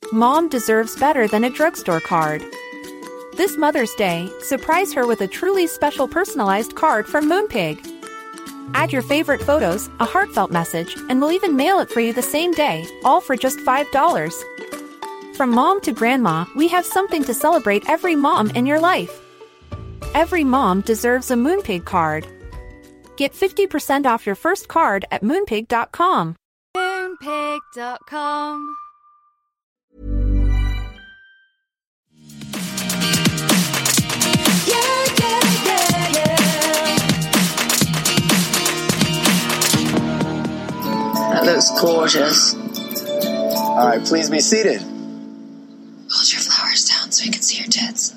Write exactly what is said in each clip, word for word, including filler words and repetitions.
Mom deserves better than a drugstore card. This Mother's Day, surprise her with a truly special personalized card from Moonpig. Add your favorite photos, a heartfelt message, and we'll even mail it for you the same day, all for just five dollars. From mom to grandma, we have something to celebrate every mom in your life. Every mom deserves a Moonpig card. Get fifty percent off your first card at moonpig dot com. moonpig dot com. Yeah, yeah, yeah, yeah. That looks gorgeous. All right, please be seated. Hold your flowers down so we can see your tits.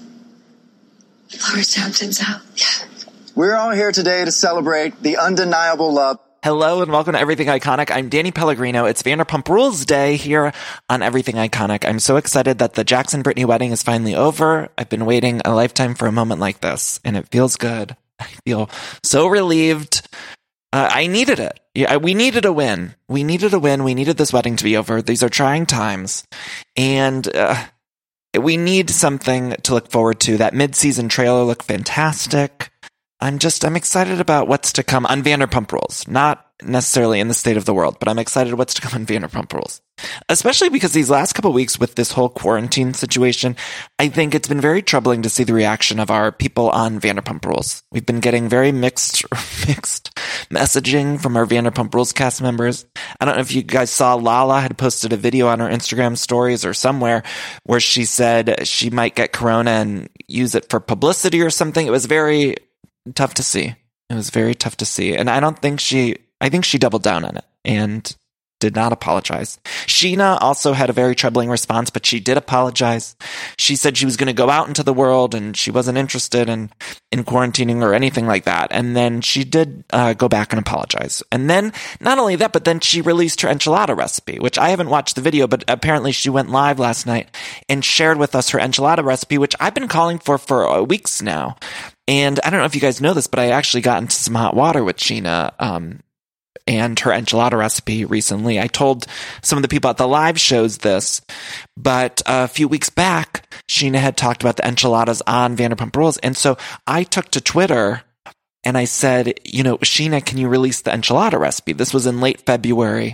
Flowers down, tits out. Yeah. We're all here today to celebrate the undeniable love. Hello and welcome to Everything Iconic. I'm Danny Pellegrino. It's Vanderpump Rules Day here on Everything Iconic. I'm so excited that the Jackson-Brittany wedding is finally over. I've been waiting a lifetime for a moment like this, and it feels good. I feel so relieved. Uh, I needed it. Yeah, we needed a win. We needed a win. We needed this wedding to be over. These are trying times, and uh, we need something to look forward to. That mid-season trailer looked fantastic. I'm just, I'm excited about what's to come on Vanderpump Rules. Not necessarily in the state of the world, but I'm excited what's to come on Vanderpump Rules. Especially because these last couple of weeks with this whole quarantine situation, I think it's been very troubling to see the reaction of our people on Vanderpump Rules. We've been getting very mixed, mixed messaging from our Vanderpump Rules cast members. I don't know if you guys saw, Lala had posted a video on her Instagram stories or somewhere where she said she might get corona and use it for publicity or something. It was very tough to see. It was very tough to see. And I don't think she, I think she doubled down on it and did not apologize. Sheena also had a very troubling response, but she did apologize. She said she was going to go out into the world and she wasn't interested in, in quarantining or anything like that. And then she did uh, go back and apologize. And then not only that, but then she released her enchilada recipe, which I haven't watched the video, but apparently she went live last night and shared with us her enchilada recipe, which I've been calling for for uh, weeks now. And I don't know if you guys know this, but I actually got into some hot water with Sheena, um, and her enchilada recipe recently. I told some of the people at the live shows this, but a few weeks back, Sheena had talked about the enchiladas on Vanderpump Rules. And so I took to Twitter and I said, you know, Sheena, can you release the enchilada recipe? This was in late February.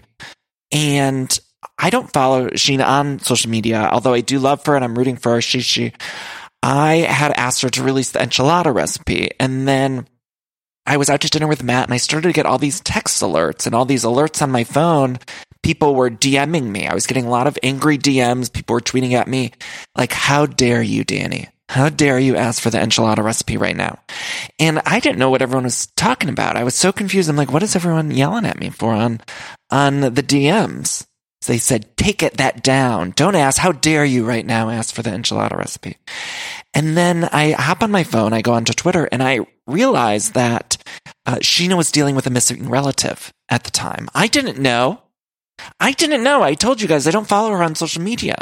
And I don't follow Sheena on social media, although I do love her and I'm rooting for her. She, she, I had asked her to release the enchilada recipe. And then I was out to dinner with Matt and I started to get all these text alerts and all these alerts on my phone. People were DMing me. I was getting a lot of angry D Ms. People were tweeting at me like, how dare you, Danny? How dare you ask for the enchilada recipe right now? And I didn't know what everyone was talking about. I was so confused. I'm like, what is everyone yelling at me for on, on the D Ms? So they said, take it that down. Don't ask. How dare you right now ask for the enchilada recipe? And then I hop on my phone. I go onto Twitter and I realize that uh, Sheena was dealing with a missing relative at the time. I didn't know. I didn't know. I told you guys I don't follow her on social media.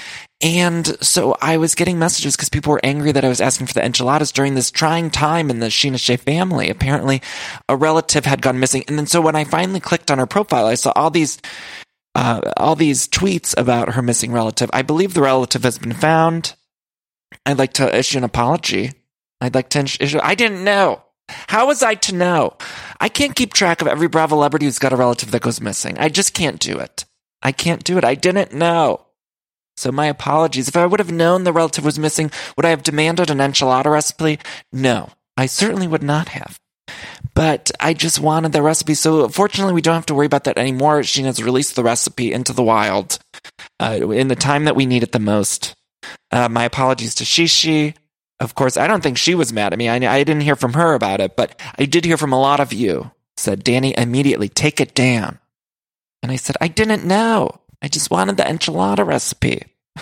And so I was getting messages because people were angry that I was asking for the enchiladas during this trying time in the Sheena Shea family. Apparently a relative had gone missing. And then so when I finally clicked on her profile, I saw all these Uh, all these tweets about her missing relative. I believe the relative has been found. I'd like to issue an apology. I'd like to issue, I didn't know. How was I to know? I can't keep track of every Bravo celebrity who's got a relative that goes missing. I just can't do it. I can't do it. I didn't know. So my apologies. If I would have known the relative was missing, would I have demanded an enchilada recipe? No, I certainly would not have. But I just wanted the recipe. So fortunately, we don't have to worry about that anymore. Sheena's released the recipe into the wild uh, in the time that we need it the most. Uh, my apologies to Shishi. Of course, I don't think she was mad at me. I, I didn't hear from her about it, but I did hear from a lot of you. Said, Danny, immediately take it down. And I said, I didn't know. I just wanted the enchilada recipe.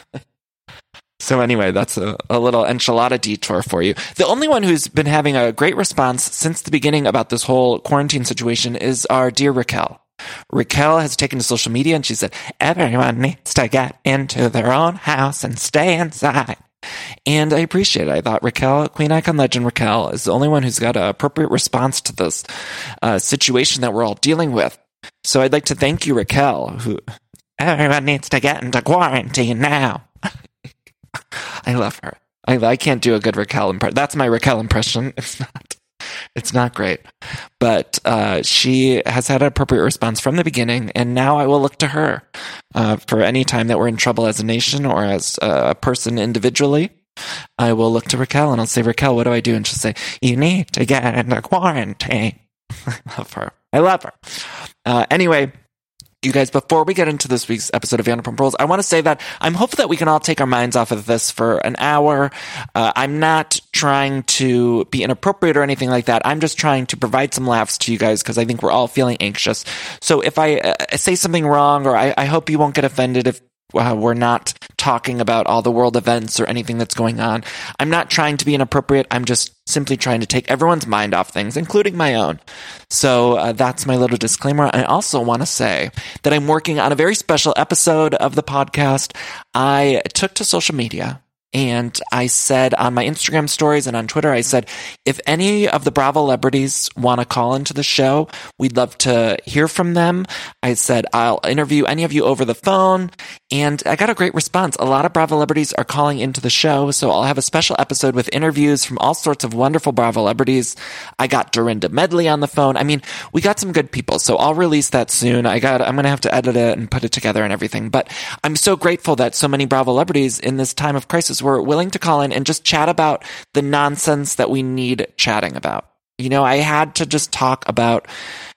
So anyway, that's a, a little enchilada detour for you. The only one who's been having a great response since the beginning about this whole quarantine situation is our dear Raquel. Raquel has taken to social media and she said, everyone needs to get into their own house and stay inside. And I appreciate it. I thought Raquel, Queen Icon Legend Raquel, is the only one who's got an appropriate response to this uh, situation that we're all dealing with. So I'd like to thank you, Raquel, who everyone needs to get into quarantine now. I love her. I, I can't do a good Raquel impression. That's my Raquel impression. It's not. It's not great. But uh, she has had an appropriate response from the beginning, and now I will look to her uh, for any time that we're in trouble as a nation or as a person individually. I will look to Raquel, and I'll say, Raquel, what do I do? And she'll say, you need to get into quarantine. I love her. I love her. Uh, anyway, you guys, before we get into this week's episode of Vanderpump Rules, I want to say that I'm hopeful that we can all take our minds off of this for an hour. Uh, I'm not trying to be inappropriate or anything like that. I'm just trying to provide some laughs to you guys because I think we're all feeling anxious. So if I uh, say something wrong, or I, I hope you won't get offended if Uh, we're not talking about all the world events or anything that's going on. I'm not trying to be inappropriate. I'm just simply trying to take everyone's mind off things, including my own. So uh, that's my little disclaimer. I also want to say that I'm working on a very special episode of the podcast. I took to social media and I said on my Instagram stories and on Twitter, I said, if any of the Bravo celebrities want to call into the show, we'd love to hear from them. I said, I'll interview any of you over the phone. And I got a great response. A lot of Bravo celebrities are calling into the show. So I'll have a special episode with interviews from all sorts of wonderful Bravo celebrities. I got Dorinda Medley on the phone. I mean, we got some good people. So I'll release that soon. I got, I'm going to have to edit it and put it together and everything. But I'm so grateful that so many Bravo celebrities in this time of crisis were willing to call in and just chat about the nonsense that we need chatting about. You know, I had to just talk about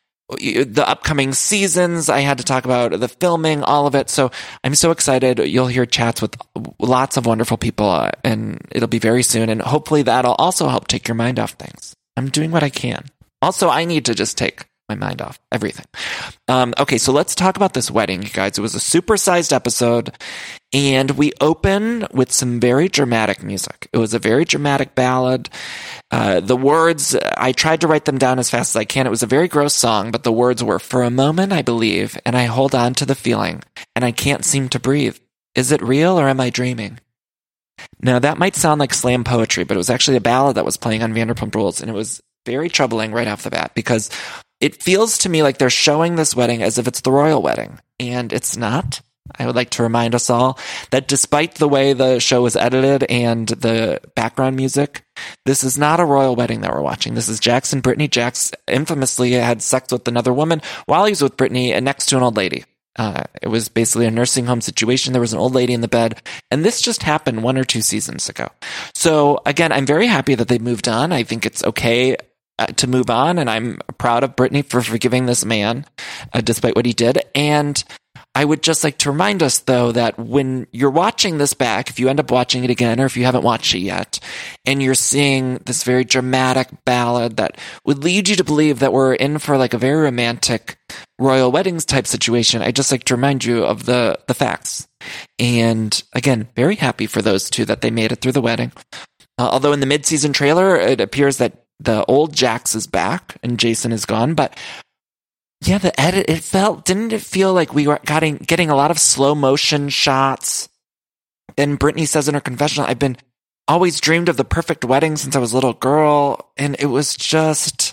the upcoming seasons. I had to talk about the filming, all of it. So I'm so excited. You'll hear chats with lots of wonderful people, uh, and it'll be very soon. And hopefully that'll also help take your mind off things. I'm doing what I can. Also, I need to just take my mind off everything. Um, okay, so let's talk about this wedding, you guys. It was a supersized episode, and we open with some very dramatic music. It was a very dramatic ballad. Uh, the words, I tried to write them down as fast as I can. It was a very gross song, but the words were, for a moment I believe, and I hold on to the feeling, and I can't seem to breathe. Is it real, or am I dreaming? Now, that might sound like slam poetry, but it was actually a ballad that was playing on Vanderpump Rules, and it was very troubling right off the bat, because it feels to me like they're showing this wedding as if it's the royal wedding, and it's not. I would like to remind us all that despite the way the show was edited and the background music, this is not a royal wedding that we're watching. This is Jax and Brittany. Jax infamously had sex with another woman while he was with Brittany and next to an old lady. Uh, it was basically a nursing home situation. There was an old lady in the bed, and this just happened one or two seasons ago. So again, I'm very happy that they moved on. I think it's okay Uh, to move on, and I'm proud of Brittany for forgiving this man, uh, despite what he did. And I would just like to remind us, though, that when you're watching this back, if you end up watching it again, or if you haven't watched it yet, and you're seeing this very dramatic ballad that would lead you to believe that we're in for like a very romantic royal weddings type situation, I'd just like to remind you of the, the facts. And again, very happy for those two that they made it through the wedding. Uh, although in the mid-season trailer, it appears that the old Jax is back and Jason is gone. But yeah, the edit, it felt, didn't it feel like we were getting, getting a lot of slow motion shots? Then Brittany says in her confessional, I've been always dreamed of the perfect wedding since I was a little girl. And it was just,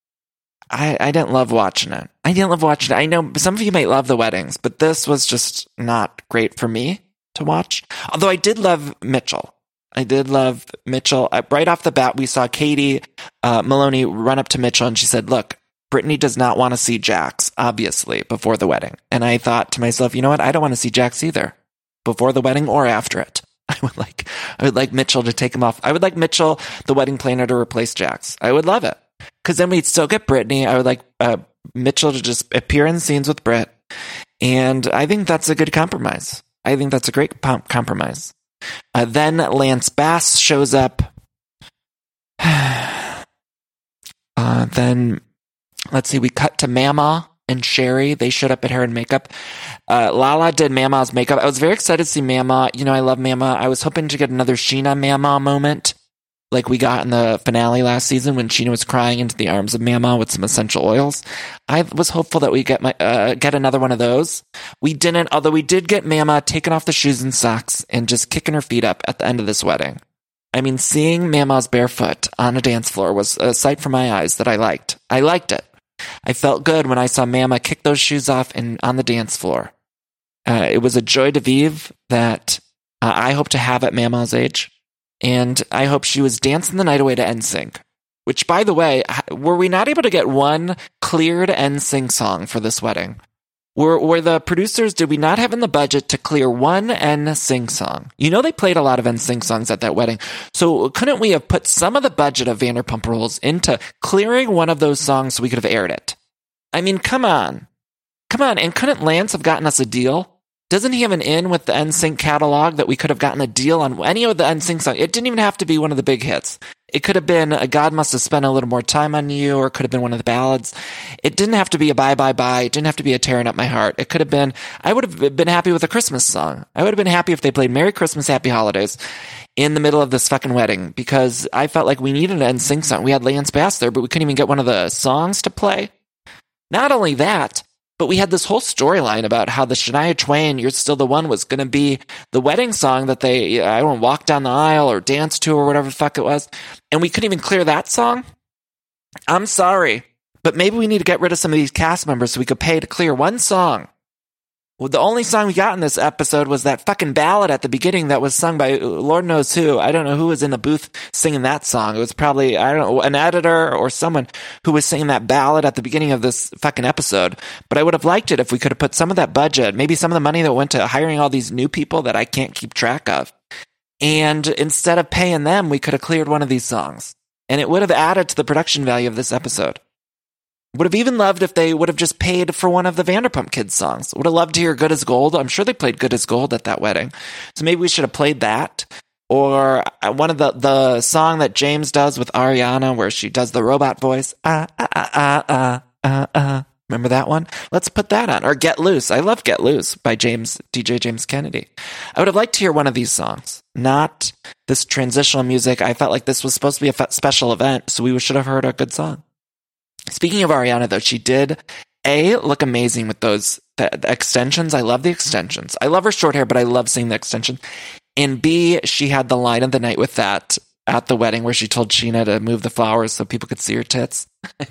I, I didn't love watching it. I didn't love watching it. I know some of you might love the weddings, but this was just not great for me to watch. Although I did love Mitchell. I did love Mitchell. Right off the bat, we saw Katie uh, Maloney run up to Mitchell and she said, look, Brittany does not want to see Jax, obviously, before the wedding. And I thought to myself, you know what? I don't want to see Jax either, before the wedding or after it. I would like, I would like Mitchell to take him off. I would like Mitchell, the wedding planner, to replace Jax. I would love it. Because then we'd still get Brittany. I would like uh, Mitchell to just appear in scenes with Britt. And I think that's a good compromise. I think that's a great pom- compromise. Uh, then Lance Bass shows up. uh, then, let's see, we cut to Mama and Sherry. They showed up at hair and makeup. Uh, Lala did Mama's makeup. I was very excited to see Mama. You know, I love Mama. I was hoping to get another Sheena Mama moment like we got in the finale last season when Sheena was crying into the arms of Mama with some essential oils. I was hopeful that we get my uh, get another one of those. We didn't, although we did get Mama taking off the shoes and socks and just kicking her feet up at the end of this wedding. I mean, seeing Mama's barefoot on a dance floor was a sight for my eyes that I liked. I liked it. I felt good when I saw Mama kick those shoes off and on the dance floor. Uh, it was a joy de vivre that uh, I hope to have at Mama's age. And I hope she was dancing the night away to N Sync. Which, by the way, were we not able to get one cleared N Sync song for this wedding? Were, were the producers, did we not have in the budget to clear one N Sync song? You know they played a lot of N Sync songs at that wedding. So couldn't we have put some of the budget of Vanderpump Rules into clearing one of those songs so we could have aired it? I mean, come on. Come on. And couldn't Lance have gotten us a deal? Doesn't he have an in with the N Sync catalog that we could have gotten a deal on any of the N Sync songs? It didn't even have to be one of the big hits. It could have been a God Must Have Spent a Little More Time on You, or it could have been one of the ballads. It didn't have to be a Bye Bye Bye. It didn't have to be a Tearing Up My Heart. It could have been, I would have been happy with a Christmas song. I would have been happy if they played Merry Christmas, Happy Holidays in the middle of this fucking wedding, because I felt like we needed an N Sync song. We had Lance Bass there, but we couldn't even get one of the songs to play. Not only that, but we had this whole storyline about how the Shania Twain, You're Still the One, was going to be the wedding song that they, I don't know, walk down the aisle or dance to or whatever the fuck it was. And we couldn't even clear that song. I'm sorry, but maybe we need to get rid of some of these cast members so we could pay to clear one song. Well, the only song we got in this episode was that fucking ballad at the beginning that was sung by Lord knows who. I don't know who was in the booth singing that song. It was probably, I don't know, an editor or someone who was singing that ballad at the beginning of this fucking episode. But I would have liked it if we could have put some of that budget, maybe some of the money that went to hiring all these new people that I can't keep track of. And instead of paying them, we could have cleared one of these songs. And it would have added to the production value of this episode. Would have even loved if they would have just paid for one of the Vanderpump Kids songs. Would have loved to hear Good as Gold. I'm sure they played Good as Gold at that wedding. So maybe we should have played that. Or one of the, the song that James does with Ariana where she does the robot voice. Ah, ah, ah, ah, ah, ah, ah. Remember that one? Let's put that on. Or Get Loose. I love Get Loose by James, D J James Kennedy. I would have liked to hear one of these songs. Not this transitional music. I felt like this was supposed to be a special event, so we should have heard a good song. Speaking of Ariana, though, she did, A, look amazing with those the, the extensions. I love the extensions. I love her short hair, but I love seeing the extensions. And B, she had the line of the night with that at the wedding where she told Sheena to move the flowers so people could see her tits.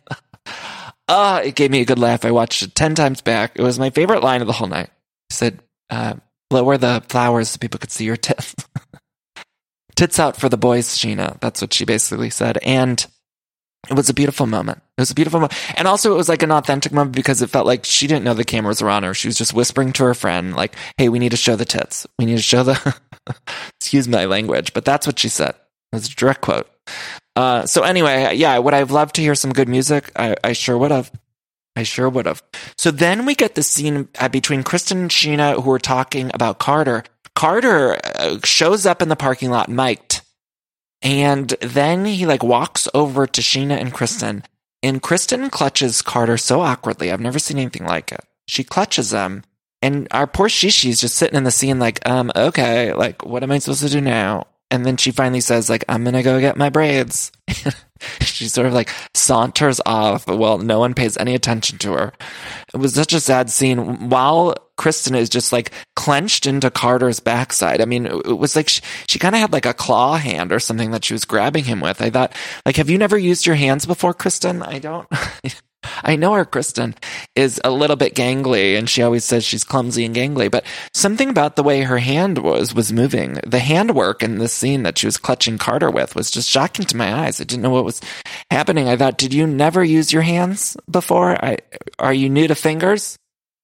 Ah, oh, it gave me a good laugh. I watched it ten times back. It was my favorite line of the whole night. She said, uh, lower the flowers so people could see your tits. Tits out for the boys, Sheena. That's what she basically said. And it was a beautiful moment. It was a beautiful moment. And also it was like an authentic moment because it felt like she didn't know the cameras were on her. She was just whispering to her friend, like, hey, we need to show the tits. We need to show the, excuse my language, but that's what she said. It was a direct quote. Uh, so anyway, yeah, would I have loved to hear some good music? I, I sure would have. I sure would have. So then we get the scene uh, between Kristen and Sheena who are talking about Carter. Carter uh, shows up in the parking lot mic'd. And then he like walks over to Sheena and Kristen, and Kristen clutches Carter so awkwardly. I've never seen anything like it. She clutches him, and our poor Shishi's just sitting in the scene like, um, okay, like, what am I supposed to do now? And then she finally says like, I'm gonna go get my braids. She sort of like saunters off while no one pays any attention to her. It was such a sad scene while Kristen is just like clenched into Carter's backside. I mean, it was like she, she kind of had like a claw hand or something that she was grabbing him with. I thought, like, have you never used your hands before, Kristen? I don't. I know our Kristen is a little bit gangly, and she always says she's clumsy and gangly, but something about the way her hand was was moving, the handwork in this scene that she was clutching Carter with was just shocking to my eyes. I didn't know what was happening. I thought, did you never use your hands before? I, are you new to fingers?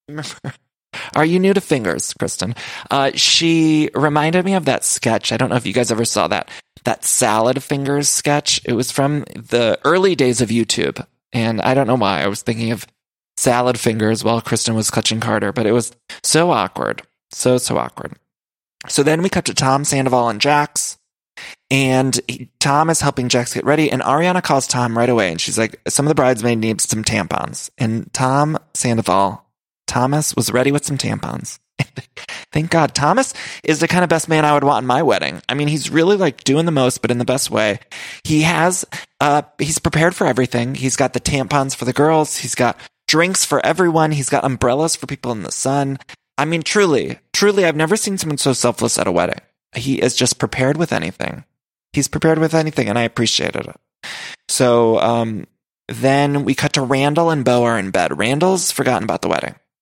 Are you new to fingers, Kristen? Uh, she reminded me of that sketch. I don't know if you guys ever saw that, that Salad Fingers sketch. It was from the early days of YouTube. And I don't know why I was thinking of Salad Fingers while Kristen was clutching Carter, but it was so awkward. So, so awkward. So then we cut to Tom Sandoval and Jax, and he, Tom is helping Jax get ready, and Ariana calls Tom right away, and she's like, some of the bridesmaids need some tampons. And Tom Sandoval, Thomas, was ready with some tampons. Thank God. Thomas is the kind of best man I would want in my wedding. I mean, he's really like doing the most, but in the best way. He has, uh, he's prepared for everything. He's got the tampons for the girls. He's got drinks for everyone. He's got umbrellas for people in the sun. I mean, truly, truly, I've never seen someone so selfless at a wedding. He is just prepared with anything. He's prepared with anything, and I appreciated it. So, um, then we cut to Randall and Beau are in bed. Randall's forgotten about the wedding.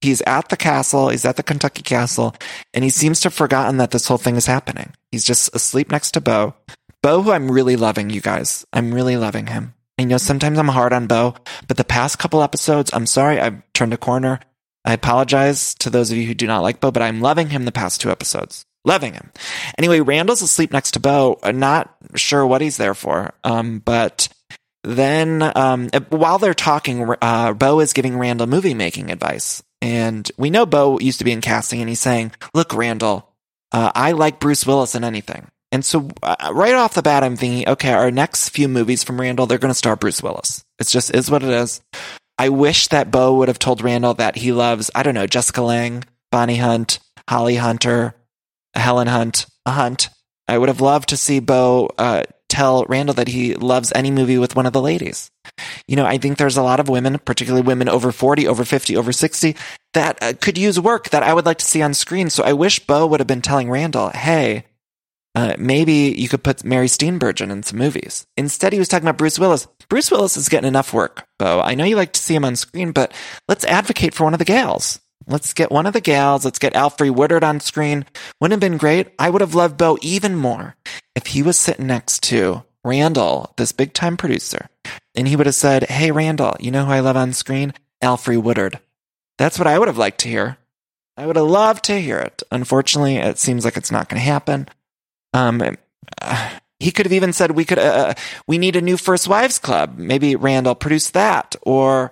he's at the castle, he's at the Kentucky castle, and he seems to have forgotten that this whole thing is happening. He's just asleep next to Bo. Bo, who I'm really loving, you guys. I'm really loving him. I know sometimes I'm hard on Bo, but the past couple episodes, I'm sorry, I've turned a corner. I apologize to those of you who do not like Bo, but I'm loving him the past two episodes. Loving him. Anyway, Randall's asleep next to Bo. Not sure what he's there for. Um, but then, um, while they're talking, uh, Bo is giving Randall movie making advice. And we know Bo used to be in casting, and he's saying, look, Randall, uh, I like Bruce Willis in anything. And so uh, right off the bat, I'm thinking, okay, our next few movies from Randall, they're going to star Bruce Willis. It's just is what it is. I wish that Bo would have told Randall that he loves, I don't know, Jessica Lange, Bonnie Hunt, Holly Hunter, Helen Hunt, a Hunt. I would have loved to see Bo uh, tell Randall that he loves any movie with one of the ladies. You know, I think there's a lot of women, particularly women over forty, over fifty, over sixty, that uh, could use work that I would like to see on screen. So I wish Bo would have been telling Randall, hey, uh, maybe you could put Mary Steenburgen in some movies. Instead, he was talking about Bruce Willis. Bruce Willis is getting enough work, Bo. I know you like to see him on screen, but let's advocate for one of the gals. Let's get one of the gals. Let's get Alfre Woodard on screen. Wouldn't have been great? I would have loved Bo even more if he was sitting next to Randall, this big-time producer, and he would have said, hey, Randall, you know who I love on screen? Alfre Woodard. That's what I would have liked to hear. I would have loved to hear it. Unfortunately, it seems like it's not going to happen. Um, uh, he could have even said, we could, uh, we need a new First Wives Club. Maybe Randall produced that, or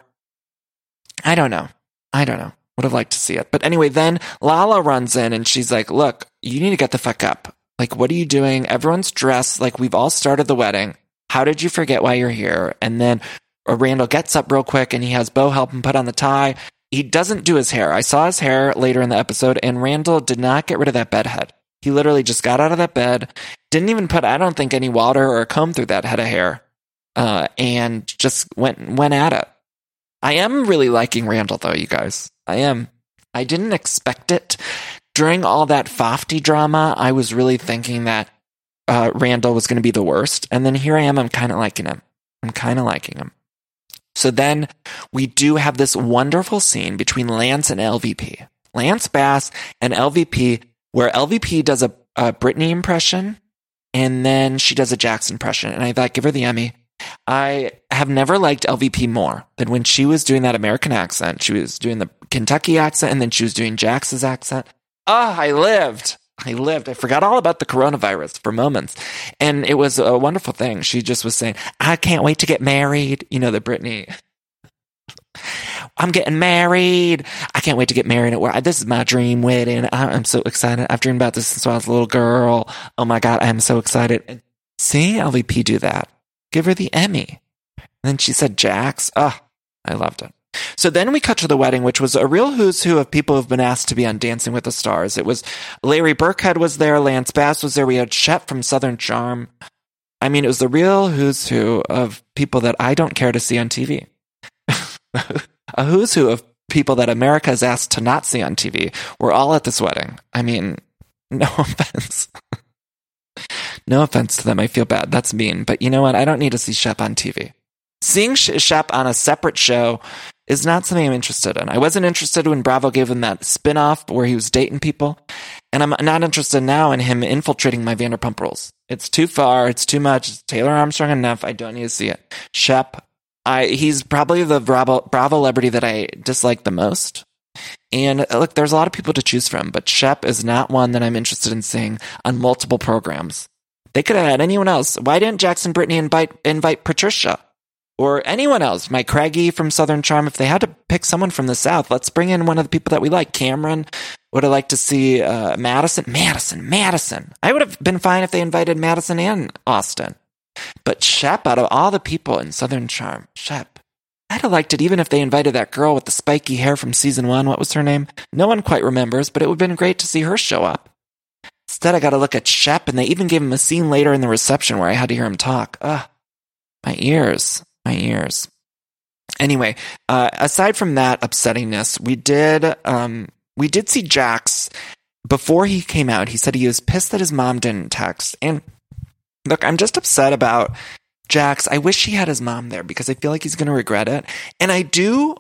I don't know. I don't know. Would have liked to see it. But anyway, then Lala runs in and she's like, look, you need to get the fuck up. Like, what are you doing? Everyone's dressed like we've all started the wedding. How did you forget why you're here? And then Randall gets up real quick and he has Bo help him put on the tie. He doesn't do his hair. I saw his hair later in the episode, and Randall did not get rid of that bed head. He literally just got out of that bed, didn't even put, I don't think, any water or a comb through that head of hair, uh, and just went went at it. I am really liking Randall, though, you guys. I am. I didn't expect it. During all that Fofty drama, I was really thinking that uh, Randall was going to be the worst. And then here I am, I'm kind of liking him. I'm kind of liking him. So then we do have this wonderful scene between Lance and L V P. Lance Bass and L V P, where L V P does a, a Britney impression, and then she does a Jax impression. And I thought, give her the Emmy. I have never liked L V P more than when she was doing that American accent. She was doing the Kentucky accent, and then she was doing Jax's accent. Oh, I lived. I lived. I forgot all about the coronavirus for moments. And it was a wonderful thing. She just was saying, I can't wait to get married. You know, the Britney. I'm getting married. I can't wait to get married. This is my dream wedding. I'm so excited. I've dreamed about this since I was a little girl. Oh my God, I am so excited. And seeing L V P do that, give her the Emmy. And then she said Jax. Oh, I loved it. So then we cut to the wedding, which was a real who's who of people who've been asked to be on Dancing with the Stars. It was Larry Burkhead was there. Lance Bass was there. We had Shep from Southern Charm. I mean, it was the real who's who of people that I don't care to see on T V. A who's who of people that America has asked to not see on T V. We're all at this wedding. I mean, no offense. No offense to them. I feel bad. That's mean. But you know what? I don't need to see Shep on T V. Seeing Shep on a separate show is not something I'm interested in. I wasn't interested when Bravo gave him that spin-off where he was dating people. And I'm not interested now in him infiltrating my Vanderpump Rules. It's too far. It's too much. It's Taylor Armstrong enough. I don't need to see it. Shep, I, he's probably the Bravo, Bravo celebrity that I dislike the most. And look, there's a lot of people to choose from, but Shep is not one that I'm interested in seeing on multiple programs. They could have had anyone else. Why didn't Jackson Brittany invite, invite Patricia? Or anyone else, Mike Craigie from Southern Charm. If they had to pick someone from the South, let's bring in one of the people that we like. Cameron, would have liked to see uh, Madison. Madison, Madison. I would have been fine if they invited Madison and Austin. But Shep, out of all the people in Southern Charm, Shep, I'd have liked it even if they invited that girl with the spiky hair from season one. What was her name? No one quite remembers, but it would have been great to see her show up. Instead, I got to look at Shep, and they even gave him a scene later in the reception where I had to hear him talk. Ugh, my ears. My ears. Anyway, uh, aside from that upsettingness, we did um, we did see Jax before he came out. He said he was pissed that his mom didn't text. And look, I'm just upset about Jax. I wish he had his mom there because I feel like he's going to regret it. And I do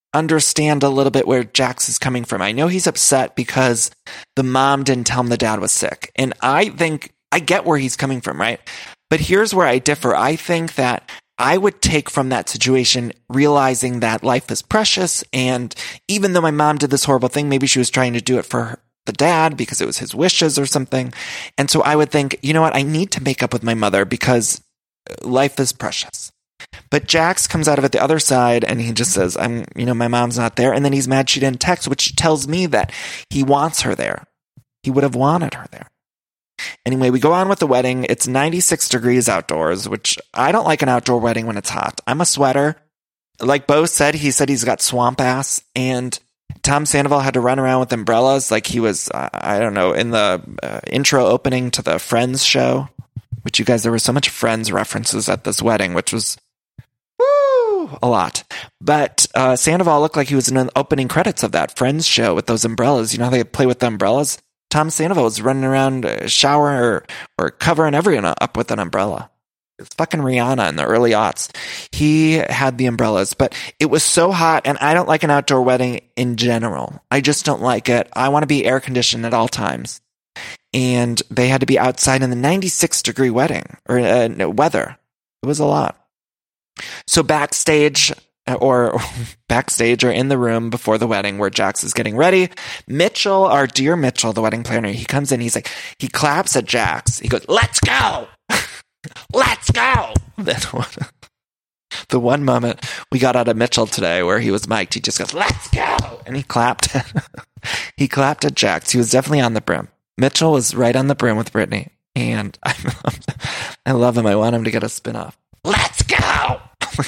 understand a little bit where Jax is coming from. I know he's upset because the mom didn't tell him the dad was sick. And I think I get where he's coming from, right? But here's where I differ. I think that I would take from that situation realizing that life is precious. And even though my mom did this horrible thing, maybe she was trying to do it for her, the dad because it was his wishes or something. And so I would think, you know what? I need to make up with my mother because life is precious. But Jax comes out of it the other side and he just says, I'm, you know, my mom's not there. And then he's mad she didn't text, which tells me that he wants her there. He would have wanted her there. Anyway, we go on with the wedding. It's ninety-six degrees outdoors, which I don't like an outdoor wedding when it's hot. I'm a sweater. Like Bo said, he said he's got swamp ass, and Tom Sandoval had to run around with umbrellas like he was, uh, I don't know, in the uh, intro opening to the Friends show, which you guys, there were so much Friends references at this wedding, which was woo, a lot. But uh, Sandoval looked like he was in the opening credits of that Friends show with those umbrellas. You know how they play with the umbrellas? Tom Sandoval was running around, uh, showering or, or covering everyone up with an umbrella. It's fucking Rihanna in the early aughts. He had the umbrellas, but it was so hot, and I don't like an outdoor wedding in general. I just don't like it. I want to be air conditioned at all times. And they had to be outside in the ninety-six degree wedding or uh, no, weather. It was a lot. So backstage or backstage or in the room before the wedding where Jax is getting ready, Mitchell, our dear Mitchell, the wedding planner, he comes in, he's like, he claps at Jax. He goes, let's go. Let's go. Then the one moment we got out of Mitchell today where he was mic'd, he just goes, let's go. And he clapped. He clapped at Jax. He was definitely on the brim. Mitchell was right on the brim with Brittany. And I love, I love him. I want him to get a spin-off. Let's go.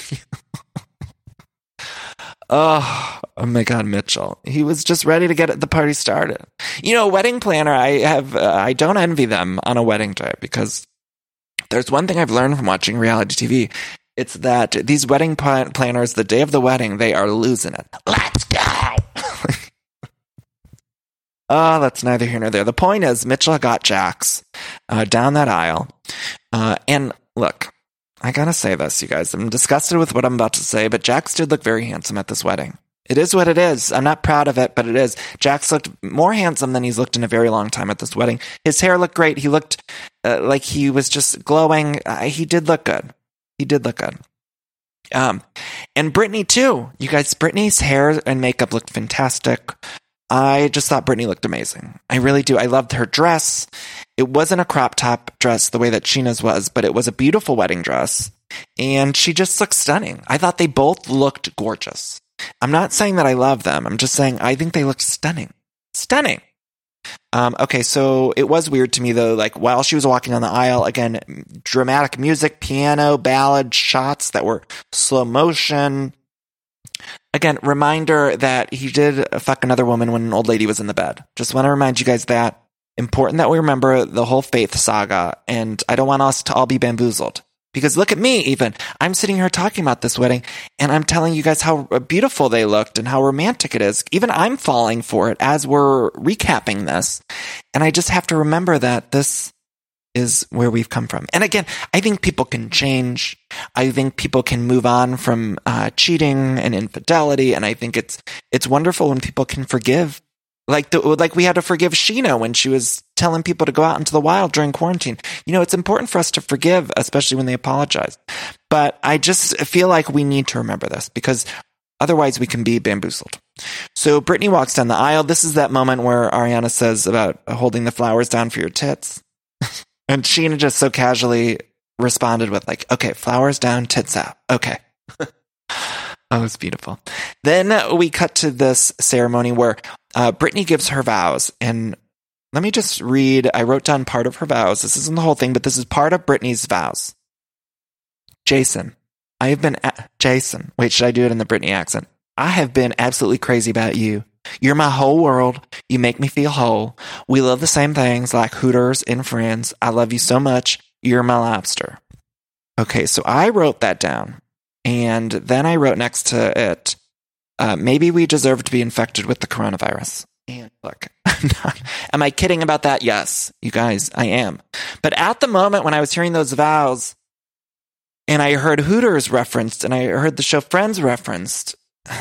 Oh, oh my God, Mitchell. He was just ready to get the party started. You know, wedding planner, I have, uh, I don't envy them on a wedding day because there's one thing I've learned from watching reality T V. It's that these wedding plan- planners, the day of the wedding, they are losing it. Let's go! Oh, that's neither here nor there. The point is, Mitchell got Jax uh, down that aisle. Uh, and look, I gotta say this, you guys. I'm disgusted with what I'm about to say, but Jax did look very handsome at this wedding. It is what it is. I'm not proud of it, but it is. Jax looked more handsome than he's looked in a very long time at this wedding. His hair looked great. He looked uh, like he was just glowing. Uh, he did look good. He did look good. Um, and Brittany too. You guys, Brittany's hair and makeup looked fantastic. I just thought Brittany looked amazing. I really do. I loved her dress. It wasn't a crop top dress the way that Sheena's was, but it was a beautiful wedding dress. And she just looked stunning. I thought they both looked gorgeous. I'm not saying that I love them. I'm just saying I think they looked stunning. Stunning. Um, okay, so it was weird to me, though, like, while she was walking on the aisle, again, dramatic music, piano, ballad, shots that were slow motion. Again, reminder that he did fuck another woman when an old lady was in the bed. Just want to remind you guys that. Important that we remember the whole faith saga, and I don't want us to all be bamboozled. Because look at me, even. I'm sitting here talking about this wedding, and I'm telling you guys how beautiful they looked and how romantic it is. Even I'm falling for it as we're recapping this. And I just have to remember that this is where we've come from. And again, I think people can change. I think people can move on from uh, cheating and infidelity, and I think it's it's wonderful when people can forgive. Like the, like we had to forgive Sheena when she was telling people to go out into the wild during quarantine. You know, it's important for us to forgive, especially when they apologize. But I just feel like we need to remember this because otherwise we can be bamboozled. So Brittany walks down the aisle. This is that moment where Ariana says about holding the flowers down for your tits. And Sheena just so casually responded with like, okay, flowers down, tits out. Okay. Oh, it's beautiful. Then we cut to this ceremony where uh, Brittany gives her vows. And let me just read. I wrote down part of her vows. This isn't the whole thing, but this is part of Brittany's vows. Jason, I have been... A- Jason. Wait, should I do it in the Brittany accent? I have been absolutely crazy about you. You're my whole world. You make me feel whole. We love the same things like Hooters and Friends. I love you so much. You're my lobster. Okay, so I wrote that down. And then I wrote next to it, uh, maybe we deserve to be infected with the coronavirus. And look, I'm not, am I kidding about that? Yes, you guys, I am. But at the moment when I was hearing those vows, and I heard Hooters referenced, and I heard the show Friends referenced,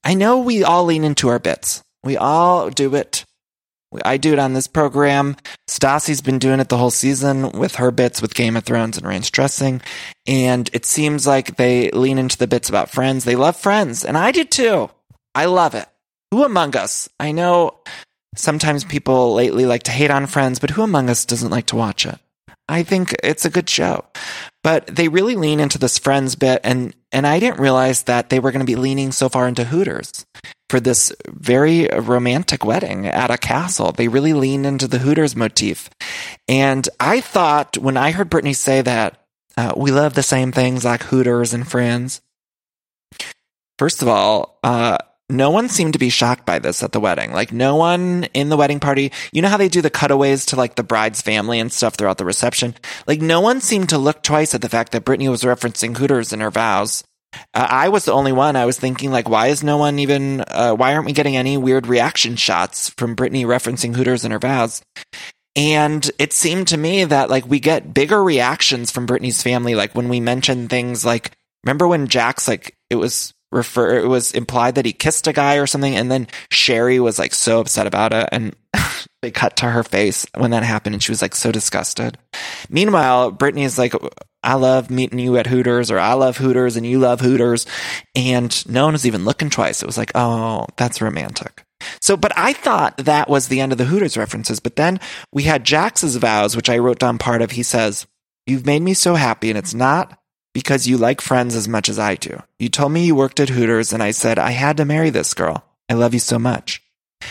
I know we all lean into our bits. We all do it. I do it on this program. Stassi's been doing it the whole season with her bits with Game of Thrones and ranch dressing. And it seems like they lean into the bits about Friends. They love Friends. And I do too. I love it. Who among us? I know sometimes people lately like to hate on Friends, but who among us doesn't like to watch it? I think it's a good show. But they really lean into this Friends bit. And, and I didn't realize that they were going to be leaning so far into Hooters for this very romantic wedding at a castle. They really leaned into the Hooters motif. And I thought when I heard Brittany say that, uh, we love the same things like Hooters and Friends. First of all, uh, no one seemed to be shocked by this at the wedding. Like, no one in the wedding party, you know how they do the cutaways to like the bride's family and stuff throughout the reception? Like, no one seemed to look twice at the fact that Brittany was referencing Hooters in her vows. Uh, I was the only one. I was thinking, like, why is no one even, uh, why aren't we getting any weird reaction shots from Brittany referencing Hooters in her vows? And it seemed to me that, like, we get bigger reactions from Brittany's family, like, when we mention things like, remember when Jax, like, it was refer, it was implied that he kissed a guy or something, and then Sherry was, like, so upset about it, and they cut to her face when that happened, and she was, like, so disgusted. Meanwhile, Brittany is like, I love meeting you at Hooters, or I love Hooters and you love Hooters. And no one was even looking twice. It was like, oh, that's romantic. So, but I thought that was the end of the Hooters references. But then we had Jax's vows, which I wrote down part of. He says, you've made me so happy, and it's not because you like Friends as much as I do. You told me you worked at Hooters, and I said, I had to marry this girl. I love you so much.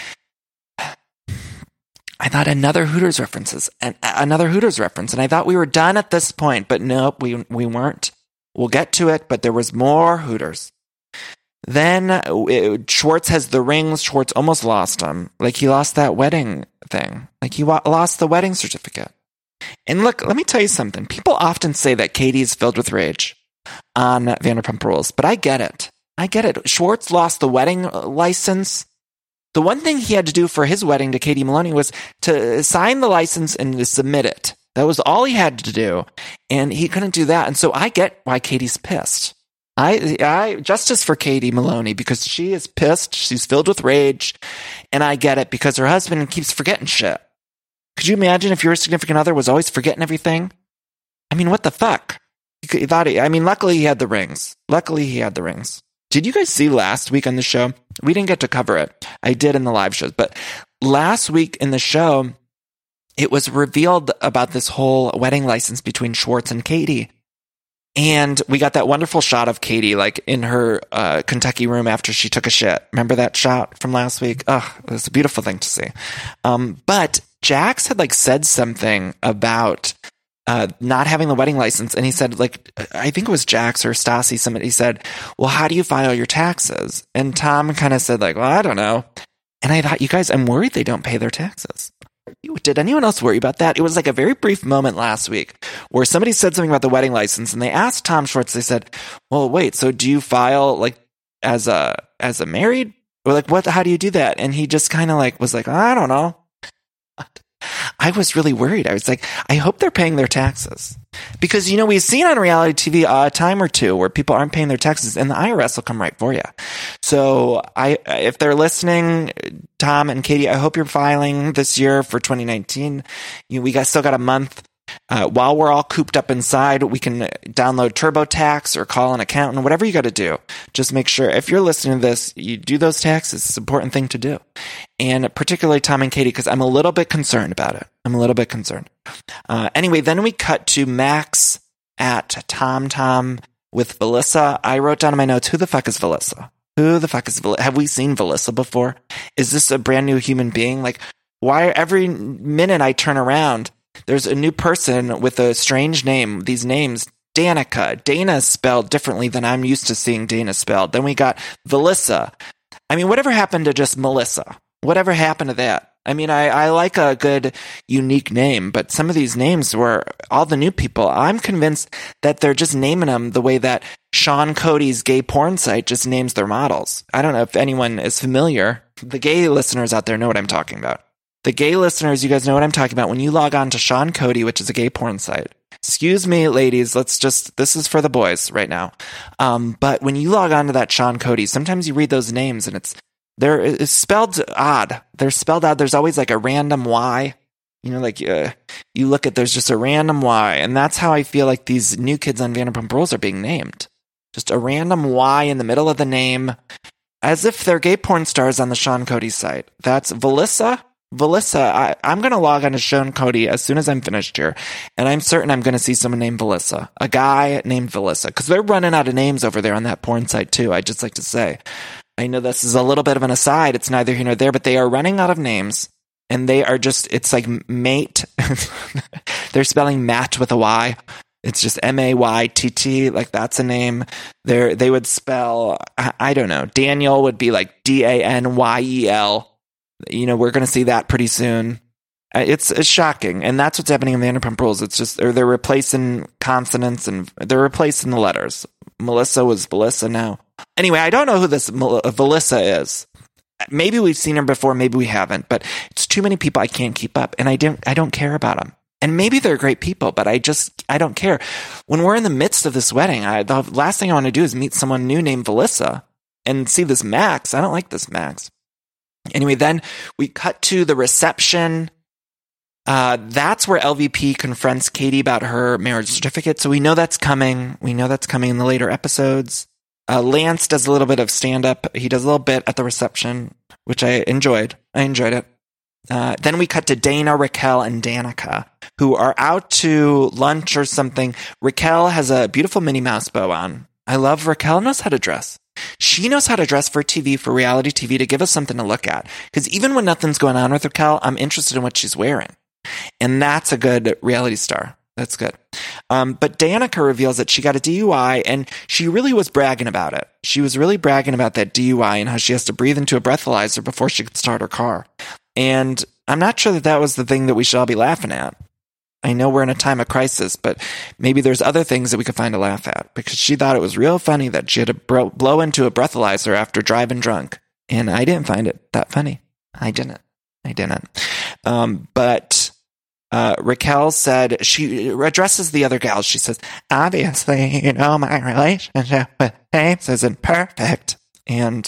I thought another Hooters references and another Hooters reference. And I thought we were done at this point, but nope, we, we weren't. We'll get to it, but there was more Hooters. Then it, Schwartz has the rings. Schwartz almost lost them. Like he lost that wedding thing. Like he wa- lost the wedding certificate. And look, let me tell you something. People often say that Katie is filled with rage on Vanderpump Rules, but I get it. I get it. Schwartz lost the wedding license. The one thing he had to do for his wedding to Katie Maloney was to sign the license and to submit it. That was all he had to do. And he couldn't do that. And so I get why Katie's pissed. I, I, justice for Katie Maloney, because she is pissed. She's filled with rage. And I get it because her husband keeps forgetting shit. Could you imagine if your significant other was always forgetting everything? I mean, what the fuck? He thought he, I mean, luckily he had the rings. Luckily he had the rings. Did you guys see last week on the show? We didn't get to cover it. I did in the live shows. But last week in the show, it was revealed about this whole wedding license between Schwartz and Katie. And we got that wonderful shot of Katie, like, in her uh, Kentucky room after she took a shit. Remember that shot from last week? Ugh, it was a beautiful thing to see. Um, but Jax had, like, said something about Uh, not having the wedding license. And he said, like, I think it was Jax or Stassi, somebody said, well, how do you file your taxes? And Tom kind of said, like, well, I don't know. And I thought, you guys, I'm worried they don't pay their taxes. Did anyone else worry about that? It was like a very brief moment last week where somebody said something about the wedding license and they asked Tom Schwartz, they said, well, wait, so do you file like as a, as a married or like, what, how do you do that? And he just kind of like was like, I don't know. I was really worried. I was like, I hope they're paying their taxes. Because, you know, we've seen on reality T V a time or two where people aren't paying their taxes and the I R S will come right for you. So I, if they're listening, Tom and Katie, I hope you're filing this year for twenty nineteen. You know, we got, still got a month. Uh, while we're all cooped up inside, we can download TurboTax or call an accountant, whatever you got to do. Just make sure if you're listening to this, you do those taxes. It's an important thing to do. And particularly Tom and Katie, because I'm a little bit concerned about it. I'm a little bit concerned. Uh, anyway, then we cut to Max at Tom Tom with Vilissa. I wrote down in my notes, who the fuck is Vilissa? Who the fuck is Vilissa? Have we seen Vilissa before? Is this a brand new human being? Like, why every minute I turn around, there's a new person with a strange name. These names, Danica. Dana is spelled differently than I'm used to seeing Dana spelled. Then we got Vilissa. I mean, whatever happened to just Melissa? Whatever happened to that? I mean, I, I like a good, unique name, but some of these names were all the new people. I'm convinced that they're just naming them the way that Sean Cody's gay porn site just names their models. I don't know if anyone is familiar. The gay listeners out there know what I'm talking about. The gay listeners, you guys know what I'm talking about. When you log on to Sean Cody, which is a gay porn site, excuse me, ladies, let's just, this is for the boys right now. Um, but when you log on to that Sean Cody, sometimes you read those names and it's, they're it's spelled odd. They're spelled odd. There's always like a random Y. You know, like uh, you look at, there's just a random Y. And that's how I feel like these new kids on Vanderpump Rules are being named. Just a random Y in the middle of the name, as if they're gay porn stars on the Sean Cody site. That's Velissa. Velissa, I, I'm going to log on to Sean Cody as soon as I'm finished here. And I'm certain I'm going to see someone named Velissa. A guy named Velissa. Because they're running out of names over there on that porn site too, I'd just like to say. I know this is a little bit of an aside. It's neither here nor there, but they are running out of names. And they are just, it's like mate. They're spelling Matt with a Y. It's just M A Y T T, like that's a name. They're, they would spell, I, I don't know, Daniel would be like D A N Y E L. You know, we're going to see that pretty soon. It's, it's shocking. And that's what's happening in Vanderpump Rules. It's just, they're, they're replacing consonants and they're replacing the letters. Melissa was Melissa now. Anyway, I don't know who this Mel- Velissa is. Maybe we've seen her before, maybe we haven't, but it's too many people I can't keep up, and I don't I don't care about them. And maybe they're great people, but I just I don't care. When we're in the midst of this wedding, I, the last thing I want to do is meet someone new named Velissa and see this Max. I don't like this Max. Anyway, then we cut to the reception. Uh, that's where L V P confronts Katie about her marriage certificate. So we know that's coming. We know that's coming in the later episodes. Uh, Lance does a little bit of stand-up. He does a little bit at the reception, which I enjoyed. I enjoyed it. Uh, then we cut to Dana, Raquel, and Danica, who are out to lunch or something. Raquel has a beautiful Minnie Mouse bow on. I love Raquel knows how to dress. She knows how to dress for T V, for reality T V, to give us something to look at. Because even when nothing's going on with Raquel, I'm interested in what she's wearing. And that's a good reality star. That's good. Um, but Danica reveals that she got a D U I, and she really was bragging about it. She was really bragging about that D U I and how she has to breathe into a breathalyzer before she could start her car. And I'm not sure that that was the thing that we should all be laughing at. I know we're in a time of crisis, but maybe there's other things that we could find to laugh at, because she thought it was real funny that she had to bro- blow into a breathalyzer after driving drunk. And I didn't find it that funny. I didn't. I didn't. Um, but... Uh, Raquel said, she addresses the other gals. She says, obviously, you know, my relationship with James isn't perfect. And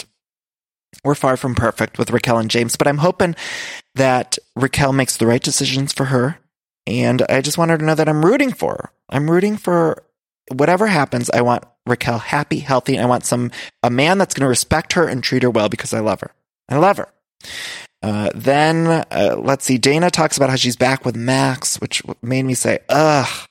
we're far from perfect with Raquel and James, but I'm hoping that Raquel makes the right decisions for her. And I just want her to know that I'm rooting for her. I'm rooting for whatever happens. I want Raquel happy, healthy. And I want some, a man that's going to respect her and treat her well, because I love her. I love her. Uh, then, uh, let's see, Dana talks about how she's back with Max, which made me say, ugh,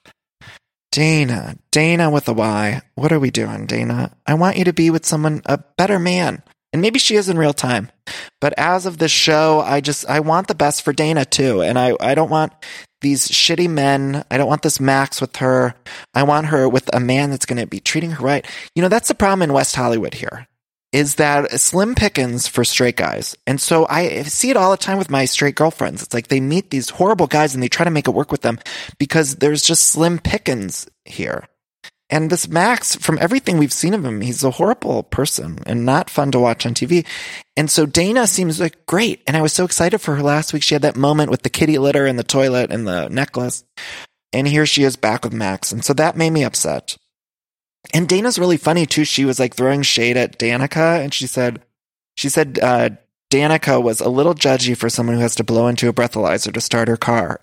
Dana, Dana with a Y. What are we doing, Dana? I want you to be with someone, a better man. And maybe she is in real time. But as of this show, I just, I want the best for Dana too. And I, I don't want these shitty men. I don't want this Max with her. I want her with a man that's going to be treating her right. You know, that's the problem in West Hollywood here. Is that slim pickings for straight guys. And so I see it all the time with my straight girlfriends. It's like they meet these horrible guys and they try to make it work with them because there's just slim pickings here. And this Max, from everything we've seen of him, he's a horrible person and not fun to watch on T V. And so Dana seems like great. And I was so excited for her last week. She had that moment with the kitty litter and the toilet and the necklace. And here she is back with Max. And so that made me upset. And Dana's really funny too. She was like throwing shade at Danica, and she said, she said, uh, Danica was a little judgy for someone who has to blow into a breathalyzer to start her car.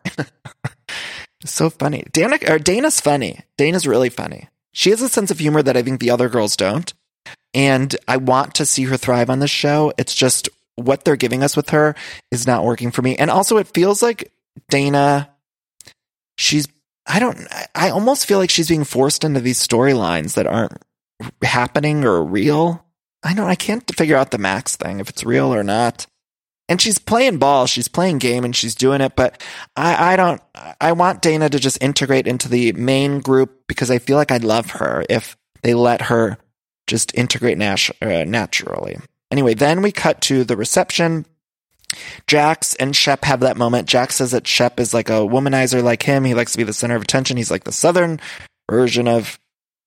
So funny. Danica, or Dana's funny. Dana's really funny. She has a sense of humor that I think the other girls don't. And I want to see her thrive on this show. It's just what they're giving us with her is not working for me. And also it feels like Dana, she's, I don't, I almost feel like she's being forced into these storylines that aren't happening or real. I don't, I can't figure out the Max thing, if it's real or not. And she's playing ball, she's playing game and she's doing it, but I, I don't, I want Dana to just integrate into the main group because I feel like I'd love her if they let her just integrate nat- uh, naturally. Anyway, then we cut to the reception. Jax and Shep have that moment. Jax says that Shep is like a womanizer like him. He likes to be the center of attention. He's like the southern version of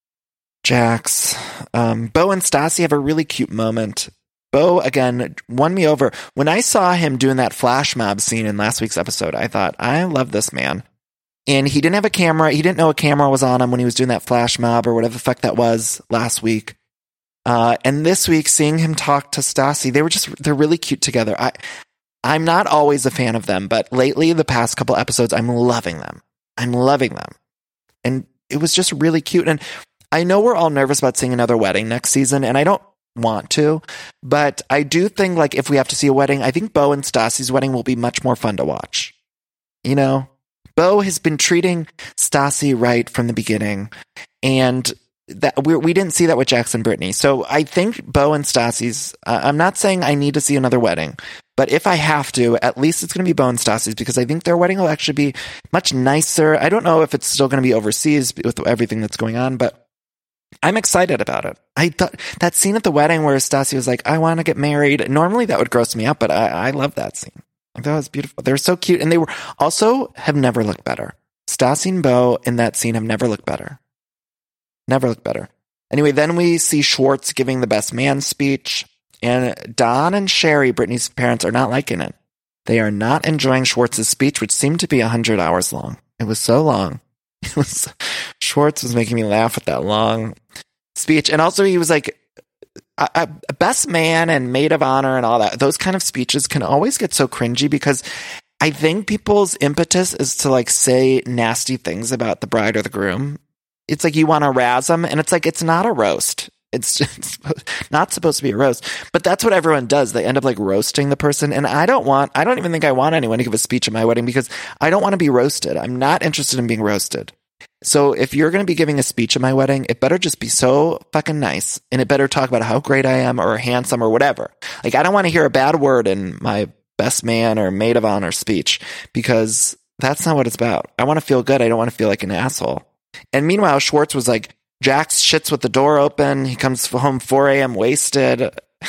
Jax. Um, Bo and Stassi have a really cute moment. Bo, again, won me over. When I saw him doing that flash mob scene in last week's episode, I thought, I love this man. And he didn't have a camera. He didn't know a camera was on him when he was doing that flash mob or whatever the fuck that was last week. Uh, and this week, seeing him talk to Stassi, they were just, they're really cute together. I, I'm not always a fan of them, but lately, the past couple episodes, I'm loving them. I'm loving them. And it was just really cute. And I know we're all nervous about seeing another wedding next season, and I don't want to, but I do think, like, if we have to see a wedding, I think Beau and Stassi's wedding will be much more fun to watch. You know? Beau has been treating Stassi right from the beginning, and that we we didn't see that with Jackson Brittany. So I think Beau and Stassi's, uh, I'm not saying I need to see another wedding, but if I have to, at least it's going to be Beau and Stassi's, because I think their wedding will actually be much nicer. I don't know if it's still going to be overseas with everything that's going on, but I'm excited about it. I thought that scene at the wedding where Stassi was like, I want to get married. Normally that would gross me up, but I, I love that scene. I thought it was beautiful. They were so cute, and they were also have never looked better. Stassi and Beau in that scene have never looked better. Never looked better. Anyway, then we see Schwartz giving the best man speech, and Don and Sherry, Brittany's parents, are not liking it. They are not enjoying Schwartz's speech, which seemed to be one hundred hours long. It was so long. It was Schwartz was making me laugh with that long speech, and also he was like, A, a best man and maid of honor and all that, those kind of speeches can always get so cringy, because I think people's impetus is to like say nasty things about the bride or the groom. It's like you want to razz them, and it's like, it's not a roast. It's just not supposed to be a roast, but that's what everyone does. They end up like roasting the person. And I don't want, I don't even think I want anyone to give a speech at my wedding, because I don't want to be roasted. I'm not interested in being roasted. So if you're going to be giving a speech at my wedding, it better just be so fucking nice, and it better talk about how great I am or handsome or whatever. Like, I don't want to hear a bad word in my best man or maid of honor speech, because that's not what it's about. I want to feel good. I don't want to feel like an asshole. And meanwhile, Schwartz was like, Jax shits with the door open. He comes home four a.m. wasted.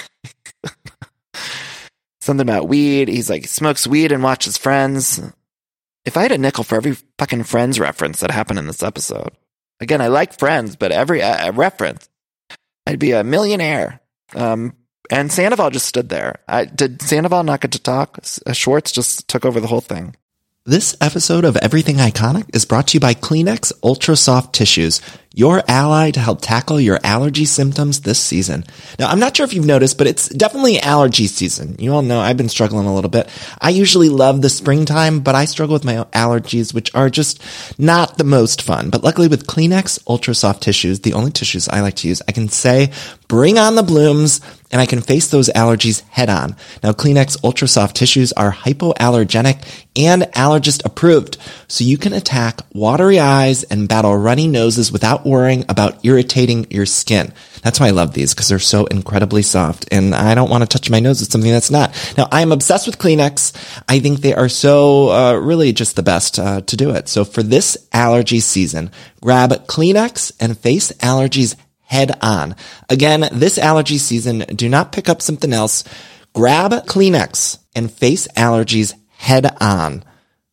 Something about weed. He's like, smokes weed and watches Friends. If I had a nickel for every fucking Friends reference that happened in this episode, again, I like Friends, but every uh, reference, I'd be a millionaire. Um, and Sandoval just stood there. I, did Sandoval not get to talk? Schwartz just took over the whole thing. This episode of Everything Iconic is brought to you by Kleenex Ultra Soft Tissues, your ally to help tackle your allergy symptoms this season. Now, I'm not sure if you've noticed, but it's definitely allergy season. You all know I've been struggling a little bit. I usually love the springtime, but I struggle with my allergies, which are just not the most fun. But luckily with Kleenex Ultra Soft Tissues, the only tissues I like to use, I can say, bring on the blooms, and I can face those allergies head on. Now, Kleenex Ultra Soft Tissues are hypoallergenic and allergist approved, so you can attack watery eyes and battle runny noses without worrying about irritating your skin. That's why I love these, because they're so incredibly soft, and I don't want to touch my nose with something that's not. Now, I am obsessed with Kleenex. I think they are so uh, really just the best uh, to do it. So for this allergy season, grab Kleenex and face allergies head on. Again, this allergy season, do not pick up something else. Grab Kleenex and face allergies head on.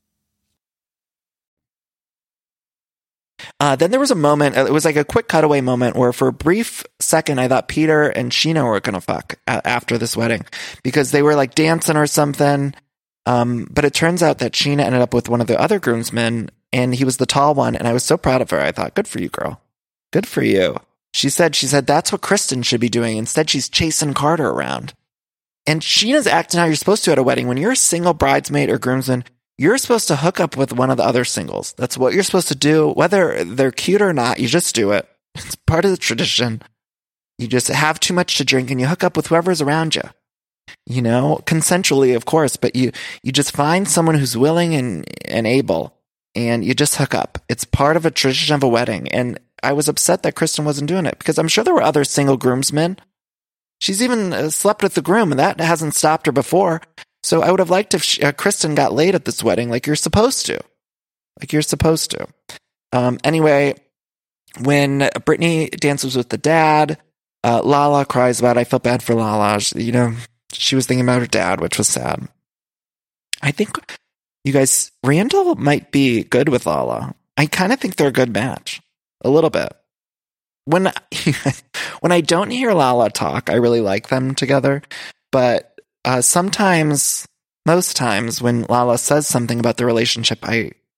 Uh, then there was a moment, it was like a quick cutaway moment where for a brief second, I thought Peter and Sheena were going to fuck a- after this wedding, because they were like dancing or something. Um, but it turns out that Sheena ended up with one of the other groomsmen, and he was the tall one. And I was so proud of her. I thought, good for you, girl. Good for you. She said, she said, that's what Kristen should be doing. Instead, she's chasing Carter around. And Sheena's acting how you're supposed to at a wedding. When you're a single bridesmaid or groomsman, you're supposed to hook up with one of the other singles. That's what you're supposed to do. Whether they're cute or not, you just do it. It's part of the tradition. You just have too much to drink and you hook up with whoever's around you. You know, consensually, of course, but you, you just find someone who's willing and, and able, and you just hook up. It's part of a tradition of a wedding. And I was upset that Kristen wasn't doing it, because I'm sure there were other single groomsmen. She's even uh, slept with the groom, and that hasn't stopped her before. So I would have liked if she, uh, Kristen got laid at this wedding, like you're supposed to. Like you're supposed to. Um, anyway, when Brittany dances with the dad, uh, Lala cries about it. I felt bad for Lala. She, you know, she was thinking about her dad, which was sad. I think, you guys, Randall might be good with Lala. I kind of think they're a good match. A little bit. When, when I don't hear Lala talk, I really like them together. But uh, sometimes, most times, when Lala says something about the relationship, I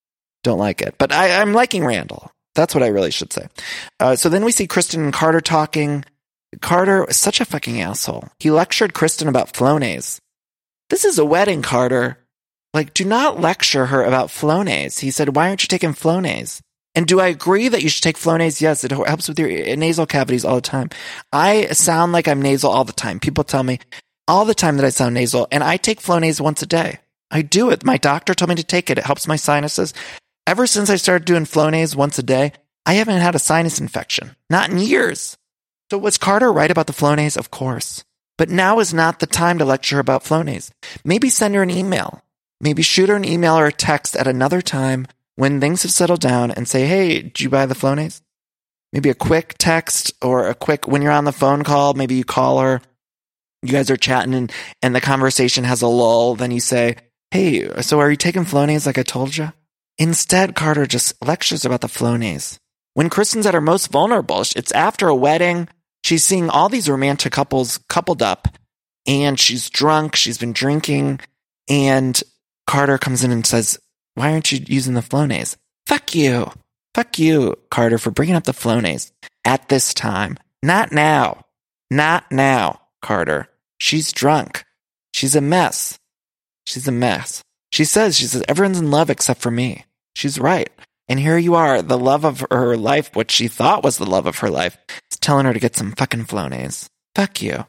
Don't like it. But I, I'm liking Randall. That's what I really should say. Uh, so then we see Kristen and Carter talking. Carter is such a fucking asshole. He lectured Kristen about Flonase. This is a wedding, Carter. Like, do not lecture her about Flonase. He said, why aren't you taking Flonase? And do I agree that you should take Flonase? Yes, it helps with your nasal cavities all the time. I sound like I'm nasal all the time. People tell me all the time that I sound nasal, and I take Flonase once a day. I do it. My doctor told me to take it. It helps my sinuses. Ever since I started doing Flonase once a day, I haven't had a sinus infection. Not in years. So was Carter right about the Flonase? Of course. But now is not the time to lecture her about Flonase. Maybe send her an email. Maybe shoot her an email or a text at another time when things have settled down and say, hey, did you buy the Flonase? Maybe a quick text or a quick, when you're on the phone call, maybe you call her, you guys are chatting and, and the conversation has a lull. Then you say, hey, so are you taking Flonase like I told you? Instead, Carter just lectures about the Flonase. When Kristen's at her most vulnerable, it's after a wedding. She's seeing all these romantic couples coupled up and she's drunk. She's been drinking and Carter comes in and says, why aren't you using the Flonase? Fuck you. Fuck you, Carter, for bringing up the Flonase at this time. Not now. Not now, Carter. She's drunk. She's a mess. She's a mess. She says, she says, everyone's in love except for me. She's right. And here you are, the love of her life, what she thought was the love of her life, is telling her to get some fucking Flonase. Fuck you.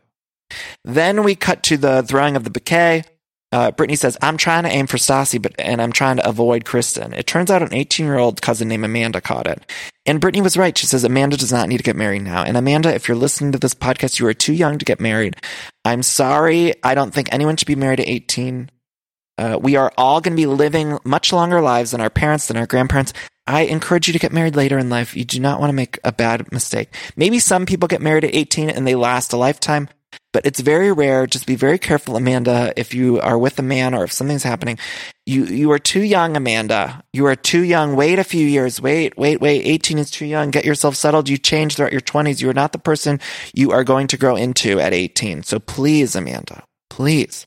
Then we cut to the throwing of the bouquet. Uh, Brittany says, I'm trying to aim for Stassi, but and I'm trying to avoid Kristen. It turns out an eighteen-year-old cousin named Amanda caught it. And Brittany was right. She says, Amanda does not need to get married now. And Amanda, if you're listening to this podcast, you are too young to get married. I'm sorry. I don't think anyone should be married at eighteen. Uh, we are all going to be living much longer lives than our parents, than our grandparents. I encourage you to get married later in life. You do not want to make a bad mistake. Maybe some people get married at eighteen and they last a lifetime, but it's very rare. Just be very careful, Amanda. If you are with a man or if something's happening, you, you are too young, Amanda. You are too young. Wait a few years. Wait, wait, wait. eighteen is too young. Get yourself settled. You change throughout your twenties. You are not the person you are going to grow into at eighteen. So please, Amanda, please.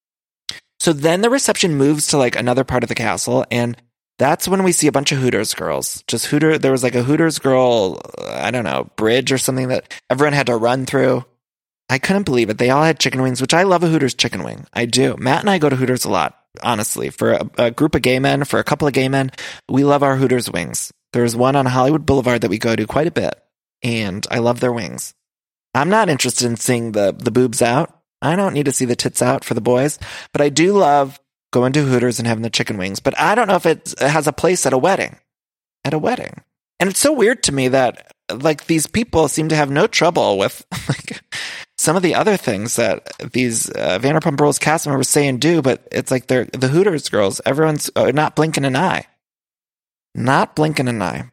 So then the reception moves to like another part of the castle, and that's when we see a bunch of Hooters girls. Just Hooter, there was like a Hooters girl, I don't know, bridge or something that everyone had to run through. I couldn't believe it. They all had chicken wings, which I love a Hooters chicken wing. I do. Matt and I go to Hooters a lot, honestly. For a, a group of gay men, for a couple of gay men, we love our Hooters wings. There's one on Hollywood Boulevard that we go to quite a bit, and I love their wings. I'm not interested in seeing the, the boobs out. I don't need to see the tits out for the boys, but I do love going to Hooters and having the chicken wings. But I don't know if it has a place at a wedding. At a wedding. And it's so weird to me that like these people seem to have no trouble with like some of the other things that these uh, Vanderpump Rules cast members say and do, but it's like they're the Hooters girls. Everyone's uh, not blinking an eye. Not blinking an eye.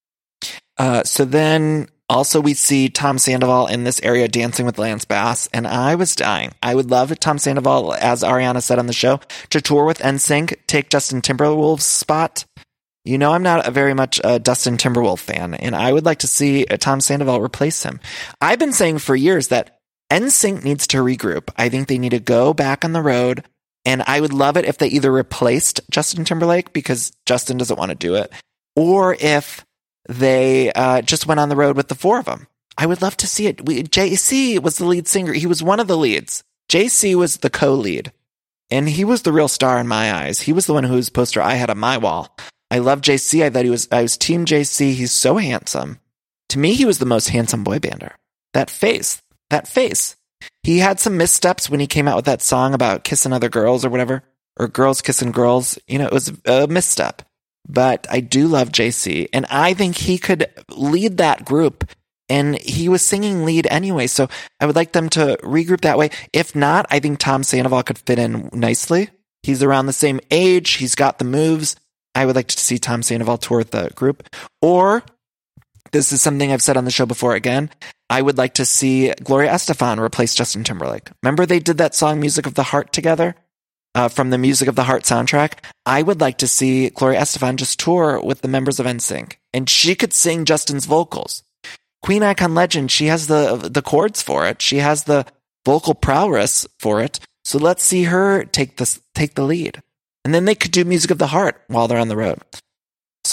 Uh, so then also we see Tom Sandoval in this area dancing with Lance Bass, and I was dying. I would love Tom Sandoval, as Ariana said on the show, to tour with N Sync, take Justin Timberwolf's spot. You know I'm not a very much a Dustin Timberwolf fan, and I would like to see Tom Sandoval replace him. I've been saying for years that N Sync needs to regroup. I think they need to go back on the road, and I would love it if they either replaced Justin Timberlake, because Justin doesn't want to do it, or if they uh, just went on the road with the four of them. I would love to see it. We, J C was the lead singer. He was one of the leads. J C was the co-lead, and he was the real star in my eyes. He was the one whose poster I had on my wall. I love J C. I thought he was, I was team J C. He's so handsome. To me, he was the most handsome boy bander. That face, that face. He had some missteps when he came out with that song about kissing other girls or whatever, or girls kissing girls. You know, it was a misstep. But I do love J C, and I think he could lead that group, and he was singing lead anyway, so I would like them to regroup that way. If not, I think Tom Sandoval could fit in nicely. He's around the same age. He's got the moves. I would like to see Tom Sandoval tour with the group. Or, this is something I've said on the show before again, I would like to see Gloria Estefan replace Justin Timberlake. Remember they did that song Music of the Heart together? Uh, from the Music of the Heart soundtrack, I would like to see Gloria Estefan just tour with the members of N Sync, and she could sing Justin's vocals. Queen Icon Legend, she has the the chords for it. She has the vocal prowess for it. So let's see her take this take the lead, and then they could do Music of the Heart while they're on the road.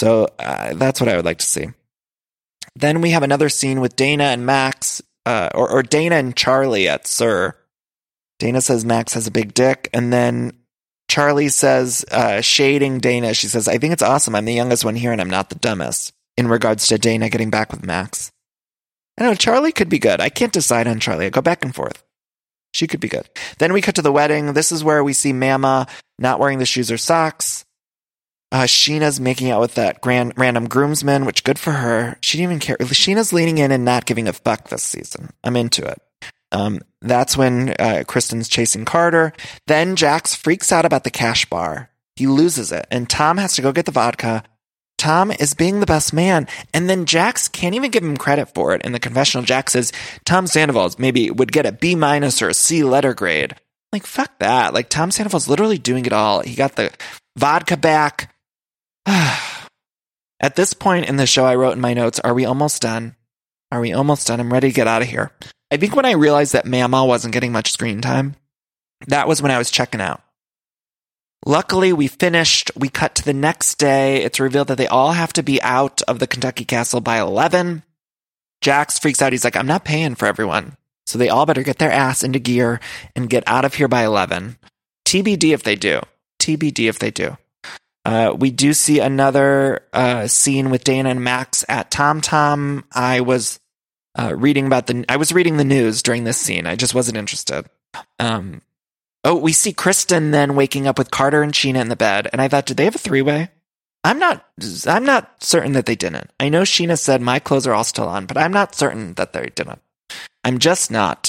So uh, that's what I would like to see. Then we have another scene with Dana and Max, uh, or, or Dana and Charlie at Sir. Dana says Max has a big dick, and then Charlie says, uh, shading Dana, she says, I think it's awesome. I'm the youngest one here, and I'm not the dumbest, in regards to Dana getting back with Max. I know, Charlie could be good. I can't decide on Charlie. I go back and forth. She could be good. Then we cut to the wedding. This is where we see Mama not wearing the shoes or socks. Uh, Sheena's making out with that grand, random groomsman, which good for her. She didn't even care. Sheena's leaning in and not giving a fuck this season. I'm into it. Um, that's when uh, Kristen's chasing Carter. Then Jax freaks out about the cash bar. He loses it, and Tom has to go get the vodka. Tom is being the best man, and then Jax can't even give him credit for it. In the confessional, Jax says Tom Sandoval's maybe would get a B minus or a C letter grade. Like, fuck that. Like, Tom Sandoval's literally doing it all. He got the vodka back. At this point in the show, I wrote in my notes, are we almost done? Are we almost done? I'm ready to get out of here. I think when I realized that Mama wasn't getting much screen time, that was when I was checking out. Luckily, we finished. We cut to the next day. It's revealed that they all have to be out of the Kentucky Castle by eleven. Jax freaks out. He's like, I'm not paying for everyone. So they all better get their ass into gear and get out of here by eleven. T B D if they do. T B D if they do. Uh, we do see another uh, scene with Dana and Max at Tom Tom. I was uh, reading about the. I was reading the news during this scene. I just wasn't interested. Um, oh, we see Kristen then waking up with Carter and Sheena in the bed, and I thought, did they have a three-way? I'm not. I'm not certain that they didn't. I know Sheena said my clothes are all still on, but I'm not certain that they didn't. I'm just not.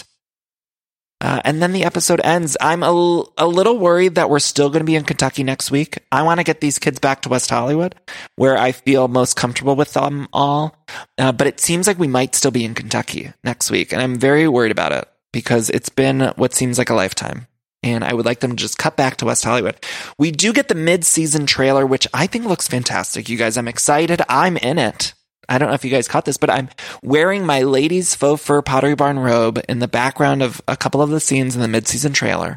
Uh, and then the episode ends. I'm a, l- a little worried that we're still going to be in Kentucky next week. I want to get these kids back to West Hollywood, where I feel most comfortable with them all. Uh, but it seems like we might still be in Kentucky next week. And I'm very worried about it because it's been what seems like a lifetime. And I would like them to just cut back to West Hollywood. We do get the mid-season trailer, which I think looks fantastic. You guys, I'm excited. I'm in it. I don't know if you guys caught this, but I'm wearing my ladies' faux fur Pottery Barn robe in the background of a couple of the scenes in the mid-season trailer.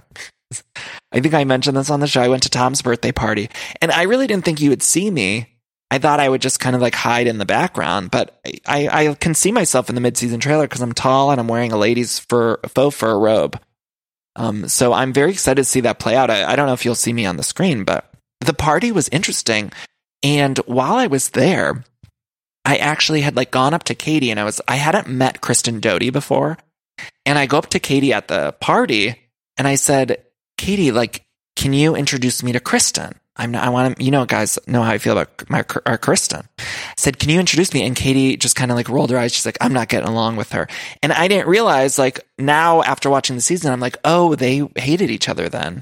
I think I mentioned this on the show. I went to Tom's birthday party, and I really didn't think you would see me. I thought I would just kind of like hide in the background, but I, I can see myself in the mid-season trailer because I'm tall and I'm wearing a ladies' fur, faux fur robe. Um, so I'm very excited to see that play out. I, I don't know if you'll see me on the screen, but the party was interesting. And while I was there, I actually had like gone up to Katie and I was, I hadn't met Kristen Doty before. And I go up to Katie at the party and I said, Katie, like, can you introduce me to Kristen? I'm not, I want to, you know, guys know how I feel about my, our Kristen. I said, can you introduce me? And Katie just kind of like rolled her eyes. She's like, I'm not getting along with her. And I didn't realize, like, now after watching the season, I'm like, oh, they hated each other then.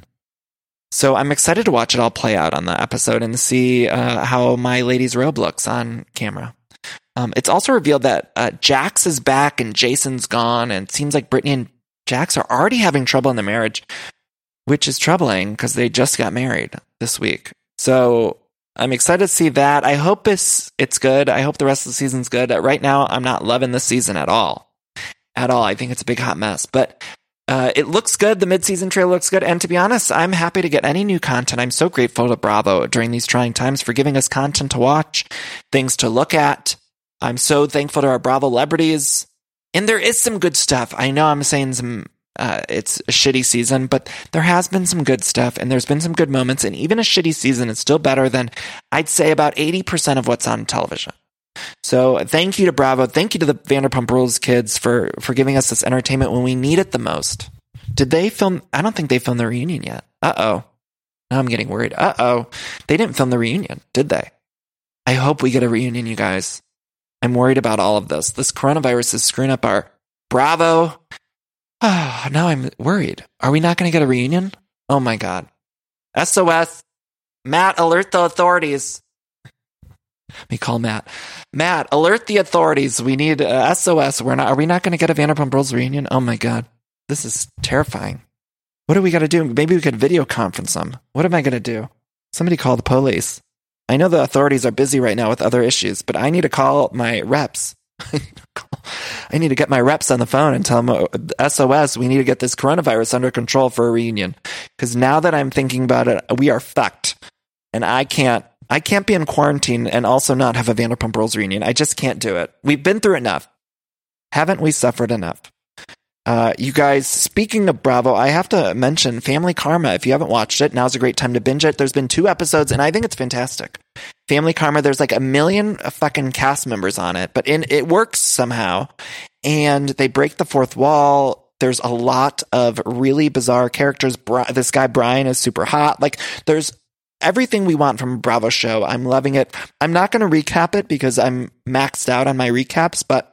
So I'm excited to watch it all play out on the episode and see uh, how my lady's robe looks on camera. Um, it's also revealed that uh, Jax is back and Jason's gone, and it seems like Brittany and Jax are already having trouble in the marriage, which is troubling because they just got married this week. So I'm excited to see that. I hope it's, it's good. I hope the rest of the season's good. Right now, I'm not loving this season at all. At all. I think it's a big hot mess. But uh, it looks good. The mid-season trailer looks good. And to be honest, I'm happy to get any new content. I'm so grateful to Bravo during these trying times for giving us content to watch, things to look at. I'm so thankful to our Bravo celebrities. And there is some good stuff. I know I'm saying some, uh, it's a shitty season, but there has been some good stuff and there's been some good moments. And even a shitty season is still better than, I'd say, about eighty percent of what's on television. So thank you to Bravo. Thank you to the Vanderpump Rules kids for, for giving us this entertainment when we need it the most. Did they film? I don't think they filmed the reunion yet. Uh-oh. Now I'm getting worried. Uh-oh. They didn't film the reunion, did they? I hope we get a reunion, you guys. I'm worried about all of this. This coronavirus is screwing up our Bravo. Oh, now I'm worried. Are we not going to get a reunion? Oh my God. S O S. Matt, alert the authorities. Let me call Matt. Matt, alert the authorities. We need uh, S O S. We're not. Are we not going to get a Vanderpump Rules reunion? Oh my God. This is terrifying. What do we got to do? Maybe we could video conference them. What am I going to do? Somebody call the police. I know the authorities are busy right now with other issues, but I need to call my reps. I need to get my reps on the phone and tell them, S O S, we need to get this coronavirus under control for a reunion. Because now that I'm thinking about it, we are fucked. And I can't I can't be in quarantine and also not have a Vanderpump Rules reunion. I just can't do it. We've been through enough. Haven't we suffered enough? Uh, you guys, speaking of Bravo, I have to mention Family Karma. If you haven't watched it, now's a great time to binge it. There's been two episodes, and I think it's fantastic. Family Karma, there's like a million fucking cast members on it, but in it works somehow, and they break the fourth wall. There's a lot of really bizarre characters. Bri- this guy, Brian, is super hot. Like, there's everything we want from a Bravo show. I'm loving it. I'm not going to recap it because I'm maxed out on my recaps, but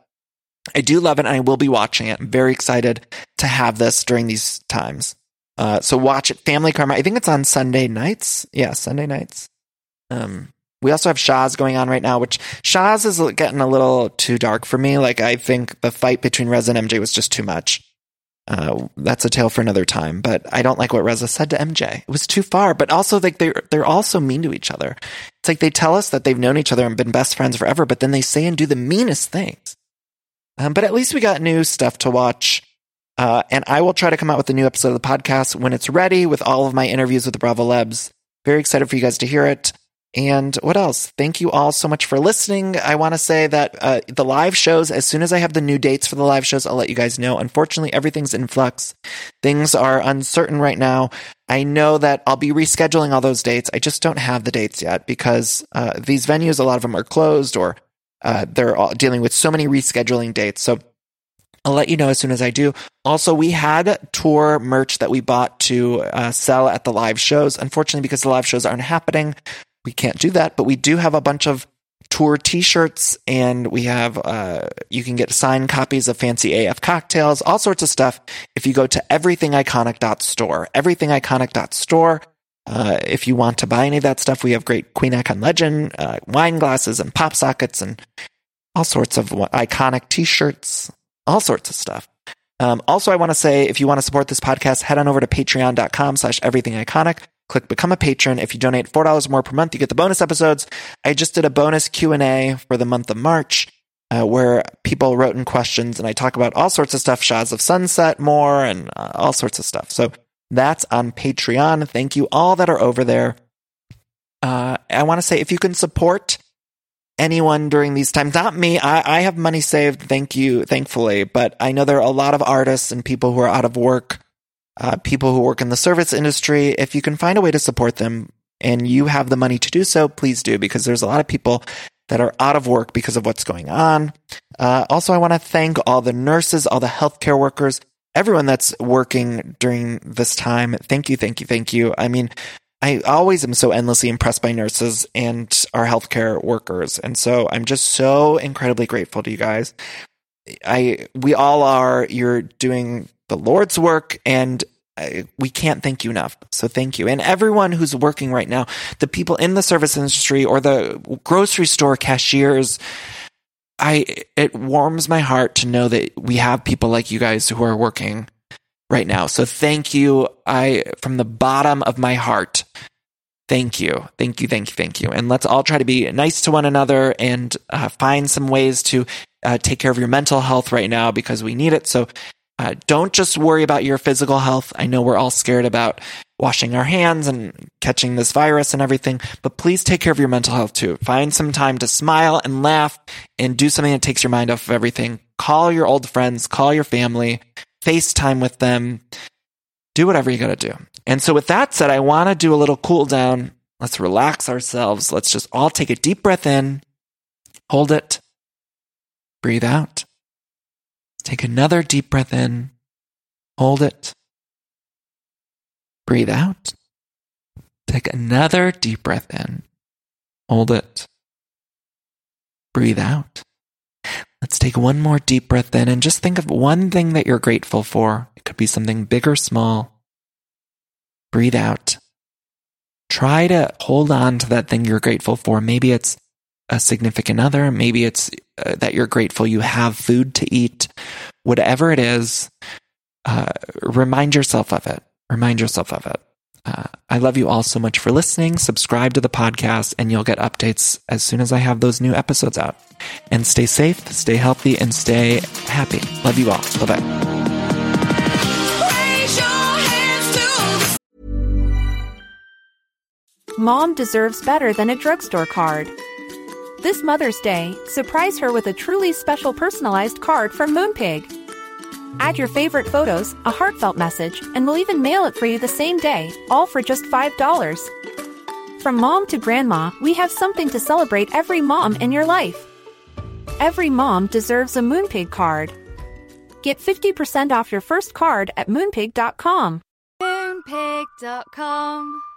I do love it, and I will be watching it. I'm very excited to have this during these times. Uh, so watch it. Family Karma. I think it's on Sunday nights. Yeah, Sunday nights. Um, we also have Shaz going on right now, which Shaz is getting a little too dark for me. Like, I think the fight between Reza and M J was just too much. Uh, that's a tale for another time, but I don't like what Reza said to M J. It was too far, but also like they're, they're also mean to each other. It's like they tell us that they've known each other and been best friends forever, but then they say and do the meanest things. Um, but at least we got new stuff to watch. Uh, and I will try to come out with a new episode of the podcast when it's ready with all of my interviews with the Bravo Lebs. Very excited for you guys to hear it. And what else? Thank you all so much for listening. I want to say that uh, the live shows, as soon as I have the new dates for the live shows, I'll let you guys know. Unfortunately, everything's in flux. Things are uncertain right now. I know that I'll be rescheduling all those dates. I just don't have the dates yet because uh, these venues, a lot of them are closed or Uh, they're all dealing with so many rescheduling dates. So I'll let you know as soon as I do. Also, we had tour merch that we bought to uh, sell at the live shows. Unfortunately, because the live shows aren't happening, we can't do that. But we do have a bunch of tour t-shirts, and we have, uh, you can get signed copies of Fancy A F cocktails, all sorts of stuff. If you go to everything iconic dot store, everything iconic dot store, Uh, if you want to buy any of that stuff, we have great Queen Icon Legend, uh, wine glasses and pop sockets and all sorts of iconic t-shirts, all sorts of stuff. Um, also, I want to say, if you want to support this podcast, head on over to patreon.com slash everythingiconic. Click Become a Patron. If you donate four dollars or more per month, you get the bonus episodes. I just did a bonus Q and A for the month of March, uh, where people wrote in questions, and I talk about all sorts of stuff, Shahs of Sunset more, and uh, all sorts of stuff. So that's on Patreon. Thank you all that are over there. Uh, I want to say, if you can support anyone during these times, not me, I, I have money saved, thank you, thankfully, but I know there are a lot of artists and people who are out of work, uh, people who work in the service industry. If you can find a way to support them and you have the money to do so, please do, because there's a lot of people that are out of work because of what's going on. Uh, also, I want to thank all the nurses, all the healthcare workers, everyone that's working during this time. Thank you, thank you, thank you. I mean, I always am so endlessly impressed by nurses and our healthcare workers. And so I'm just so incredibly grateful to you guys. I, we all are, you're doing the Lord's work, and I, we can't thank you enough. So thank you. And everyone who's working right now, the people in the service industry or the grocery store cashiers, I, it warms my heart to know that we have people like you guys who are working right now. So thank you. I, from the bottom of my heart, thank you. Thank you. Thank you. Thank you. And let's all try to be nice to one another and uh, find some ways to uh, take care of your mental health right now, because we need it. So uh, don't just worry about your physical health. I know we're all scared about washing our hands and catching this virus and everything, but please take care of your mental health too. Find some time to smile and laugh and do something that takes your mind off of everything. Call your old friends, call your family, FaceTime with them, do whatever you gotta do. And so with that said, I want to do a little cool down. Let's relax ourselves. Let's just all take a deep breath in, hold it, breathe out. Take another deep breath in, hold it, breathe out. Take another deep breath in. Hold it. Breathe out. Let's take one more deep breath in and just think of one thing that you're grateful for. It could be something big or small. Breathe out. Try to hold on to that thing you're grateful for. Maybe it's a significant other. Maybe it's uh, that you're grateful you have food to eat. Whatever it is, uh, remind yourself of it. Remind yourself of it. Uh, I love you all so much for listening. Subscribe to the podcast and you'll get updates as soon as I have those new episodes out. And stay safe, stay healthy, and stay happy. Love you all. Bye-bye. Mom deserves better than a drugstore card. This Mother's Day, surprise her with a truly special personalized card from Moonpig. Add your favorite photos, a heartfelt message, and we'll even mail it for you the same day, all for just five dollars. From mom to grandma, we have something to celebrate every mom in your life. Every mom deserves a Moonpig card. Get fifty percent off your first card at moonpig dot com. Moonpig dot com